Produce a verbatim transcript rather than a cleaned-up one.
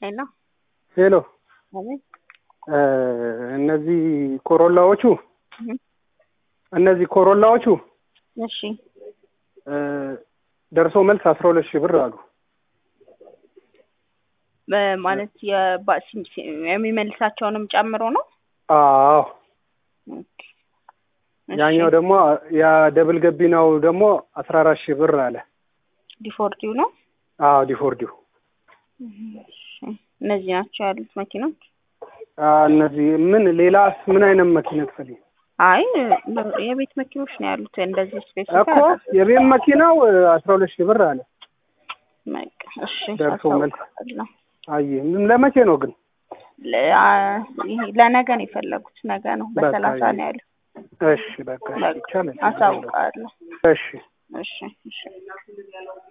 ሄሎ ሄሎ አቤት እነዚህ ኮሮላዎቹ እነዚህ ኮሮላዎቹ እሺ ደርሶ መልስ አስራ ሁለት ሺህ ብር አሉ በማለት የባሲ የሚመልሳቸውንም ጨምሮ ነው አዎ ኦኬ ያኛው ደግሞ ያ ደብል ገቢናው ደግሞ አስራ አራት ሺህ ብር አለ ዲፎርዲው ነው አዎ ዲፎርዲው እነዚህ ናቸው ያሉት መኪኖች እነዚህ ምን ሌላስ ምን አይነት መኪና ትፈልጊ አይ የቤት መኪኖች ነው ያሉት እንደዚህ ስፔሲፊክ እኮ የቤት መኪናው አስራ ሁለት ሺህ ብር አለ በቃ እሺ ደርሶ መልስ አይ ምን ለመቼ ነው ግን ለነገ ነው የፈለጉት ነገ ነው በሰላሳ ነው ያለው እሺ በቃ ይቻላል አሳውቃለሁ እሺ እሺ እሺ